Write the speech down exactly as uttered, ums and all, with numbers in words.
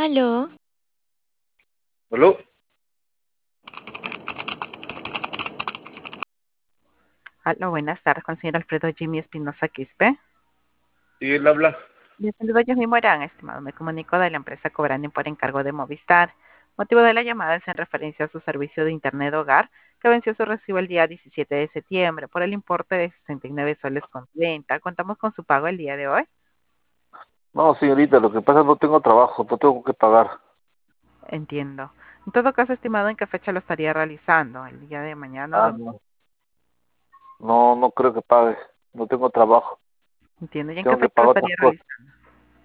Aló, ¿Aló? Hola, buenas tardes, con el señor Alfredo Jimmy Espinosa Quispe. Sí, él habla. Le saludo yo mismo, Morán, estimado. Me comunico de la empresa Cobrando por encargo de Movistar. Motivo de la llamada es en referencia a su servicio de Internet Hogar, que venció su recibo el día diecisiete de septiembre por el importe de sesenta y nueve soles con treinta. Contamos con su pago el día de hoy. No, señorita, lo que pasa es que no tengo trabajo, no tengo que pagar. Entiendo. En todo caso, estimado, ¿en qué fecha lo estaría realizando? ¿El día de mañana? Ah, Don- no. No, no creo que pague. No tengo trabajo. Entiendo. ¿Y en qué Tengo que fecha lo pagar otras estaría cosas. realizando?